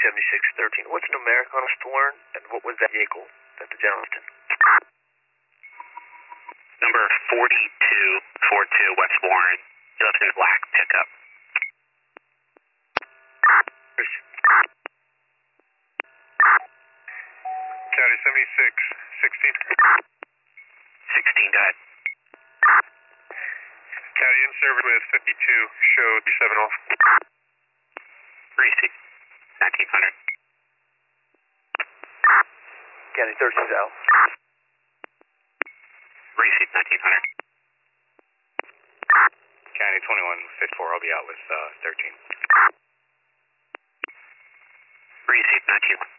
7613. What's the numeric on a Storm, and what was that vehicle that the gentleman's in? Number 4242 West Warren. He lives in a black pickup. County 7616. 16, go ahead. County in service with 52, showed 7 off. Receipt, 1900. County 13 South. Receipt, 1900. County 2154, I'll be out with 13. Receipt, 1900.